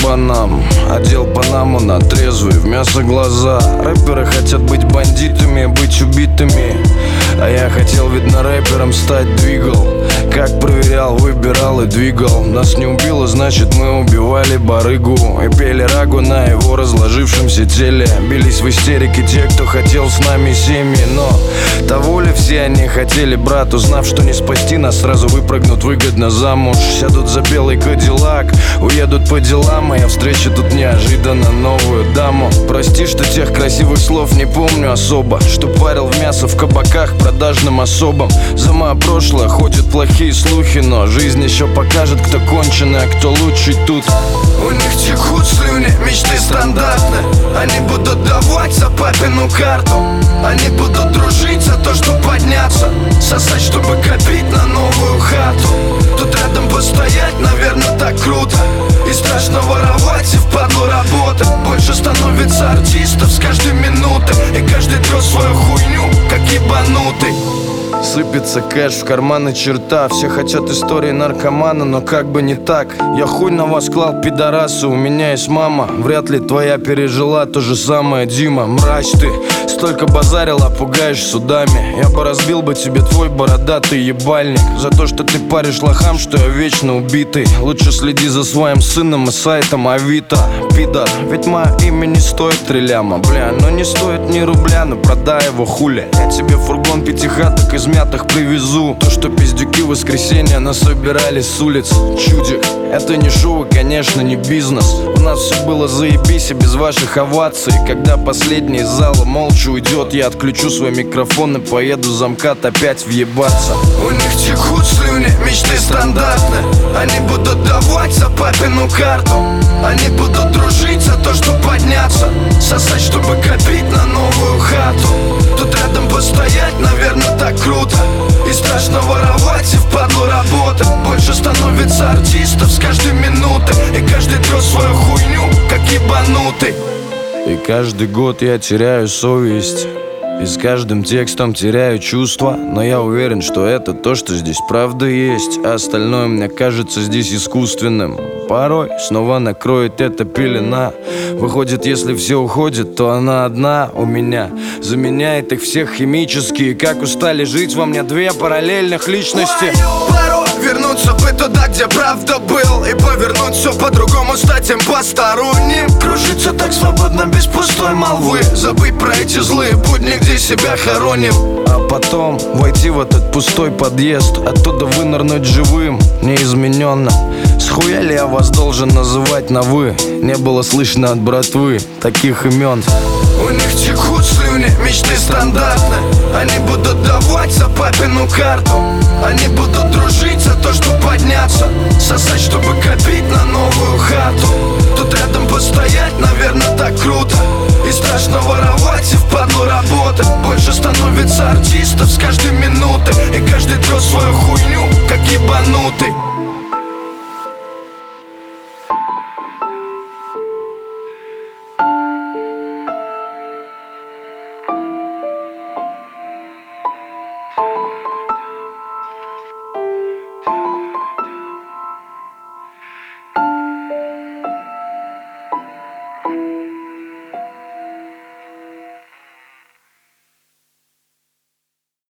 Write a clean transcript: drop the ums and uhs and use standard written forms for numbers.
банам, одел панаму на трезвый, в мясо глаза. Рэперы хотят быть бандитами, быть убитыми, а я хотел, видно, рэпером стать. Двигал, как проверял, выбирал и двигал. Нас не убило, значит мы убивали барыгу и пели рагу на его разложившемся теле. Бились в истерике те, кто хотел с нами семьи, но того ли все они хотели, брат? Узнав, что не спасти нас, сразу выпрыгнут выгодно замуж. Сядут за белый кадиллак, уедут по делам, а я встречу тут неожиданно новую даму. Прости, что тех красивых слов не помню особо, что парил в мясо в кабаках продажным особам. За мое прошлое ходят плохие слухи, но жизнь еще покажет, кто конченый, а кто лучший тут. У них текут слюни, мечты стандартны. Они будут давать за папину карту. Они будут дружить за то, чтобы подняться, сосать, чтобы копить на новую хату. Тут рядом постоять, наверное, так круто. И страшно воровать, и впадлу работать. Больше становится артистов с каждой минутой, и каждый трёт свою хуйню, как ебанутый. Сыпется кэш в карманы, черта. Все хотят истории наркомана, но как бы не так. Я хуй на вас клал, пидорасы, у меня есть мама. Вряд ли твоя пережила то же самое, Дима. Мразь ты, столько базарила, пугаешь судами. Я бы разбил бы тебе твой бородатый ебальник за то, что ты паришь лохам, что я вечно убитый. Лучше следи за своим сыном и сайтом Авито, пидор. Ведь мое имя не стоит 3 ляма, бля. Но не стоит ни рубля, но продай его, хули. Я тебе фургон пятихаток из мятых привезу. То, что пиздюки в воскресенье насобирали с улиц. Чудик, это не шоу и, конечно, не бизнес. У нас все было заебись и без ваших оваций. Когда последний из зала молча уйдет, я отключу свой микрофон и поеду за МКАД опять въебаться. У них текут слюни, мечты стандартны. Они будут давать за папину карту. Они будут дружить за то, чтобы подняться, сосать, чтобы копить на новую хату. Тут рядом постоять, наверное, так круто. И страшно воровать, и впадлу работать. Больше становится артистов с каждой минутой, и каждый трёт свою хуйню, как ебанутый. И каждый год я теряю совесть, и с каждым текстом теряю чувства. Но я уверен, что это то, что здесь правда есть, а остальное мне кажется здесь искусственным. Порой снова накроет эта пелена. Выходит, если все уходит, то она одна у меня. Заменяет их всех химически. И как устали жить во мне 2 параллельных личности. Порой вернуться бы туда, где правда был, и повернуть все по-другому, стать им посторонним. Кружиться так свободно, без пустой молвы. Забыть про эти злые будни, где себя хороним. А потом войти в этот пустой подъезд, оттуда вынырнуть живым, неизмененно. Схуя ли я вас должен называть на «вы»? Не было слышно от братвы таких имен. У них текут слюни, мечты стандартны. Они будут давать за папину карту. Они будут дружить за то, чтобы подняться, сосать, чтобы копить на новую хату. Тут рядом постоять, наверное, так круто. И страшно воровать, и впадлу работать. Больше становится артистов с каждой минутой, и каждый трёт свою хуйню, как ебанутый.